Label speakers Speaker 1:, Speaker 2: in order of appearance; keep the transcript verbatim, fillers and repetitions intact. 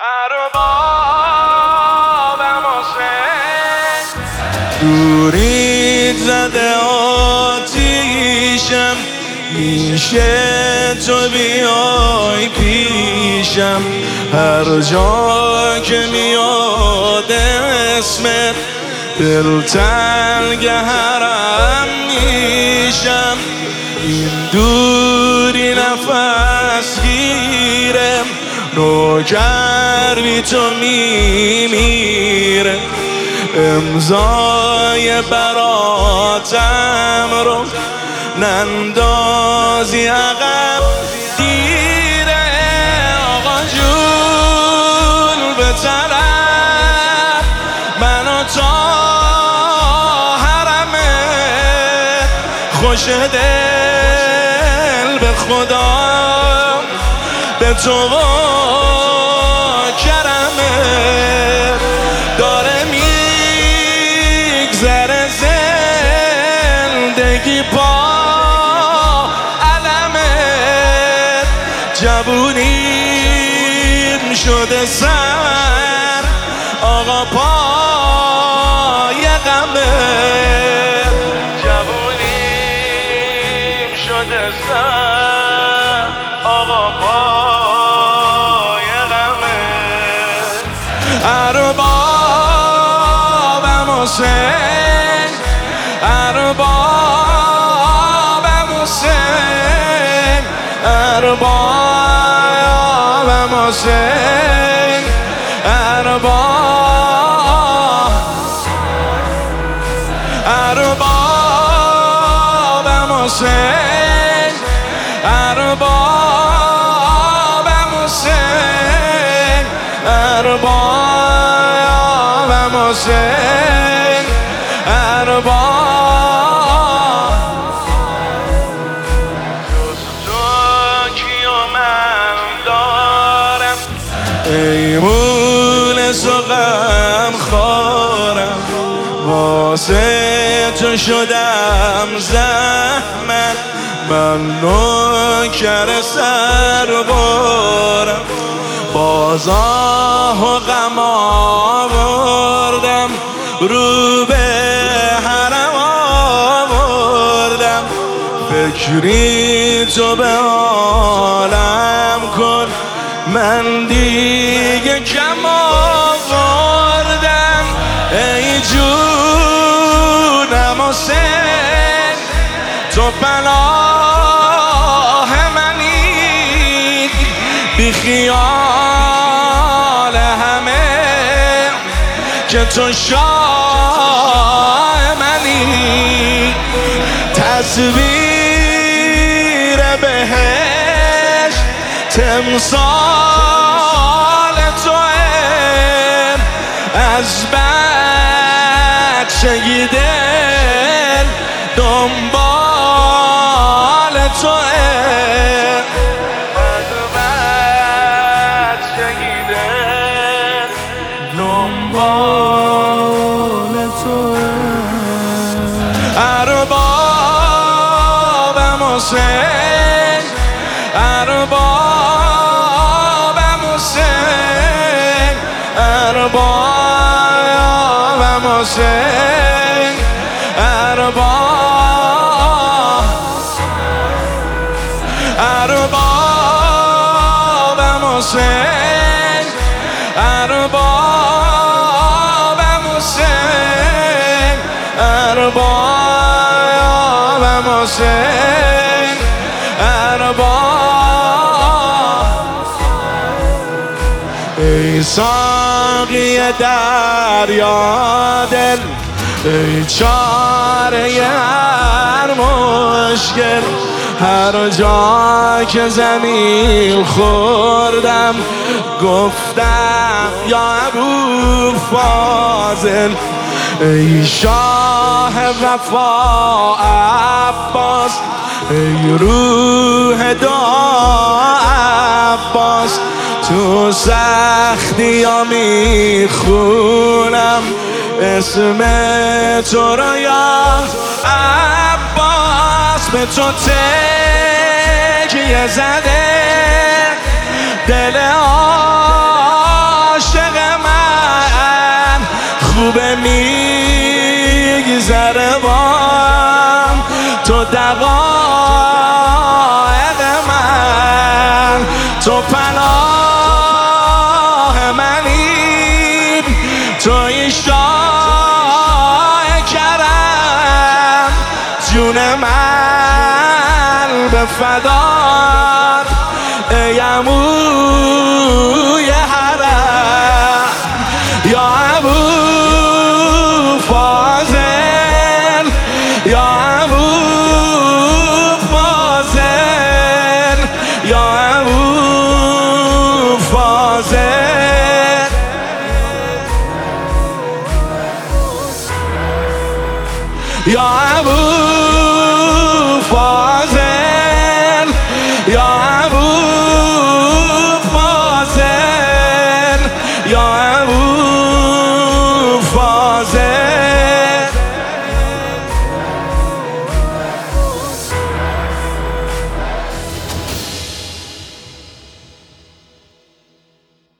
Speaker 1: اربابم حسین دورید زده آتیشم، میشه تو بیای پیشم. هر جا که میاد اسمت دل تنگ حرم میشم. این دوری نفس گیرم، نوکر بی تو میمیره. امضای براتم رو نندازی عقب دیره. آقا جون به طرف منو تا حرمه، خوش دل به خدا به تو و کرمه. داره میگذره زندگی پا علمه، جوونیم شده سر آقا پای غمه. جوونیم شده سر آقا پای غمه. اربابم حسین، اربابم حسین، اربابم حسین، ارباب اربابم حسین، اربابم حسین، اربابم حسین، ارباب. جز تو کیو من دارم، ایمونس و غم خارم. واسه تو شدم زحمت، من نوکر سر بارم. بازاه و غم آوردم، رو به حرم آوردم. فکری تو به عالم کن، من دیگه کم آوردم. ای جونم حسین، تو پناه منی، بی خیال همه که تو شاه منی. تصویر بهشت تمثال توئه، از بچگی دل دنبال توئه. از بچگی دل دنبال توئه. اربابم حسین، اربابم حسین، اربابم حسین، ارباب اربابم حسین، اربابم حسین، اربابم حسین، ارباب. ای ساقی دریا دل، ای چاره هر مشکل. هر جا که زمین خوردم گفتم یا ابو فاضل. ای شاه وفا عباس، ای روح دعا عباس. تو سختی ها میخونم اسم تو رو یا عباس. به تو تکیه زده دل تو پناه منی، توی شاه کرم، جون من به فدات ای عموی حرم. یا ابو فاضل، یا ابو فاضل، یا ابو فاضل. یا ابو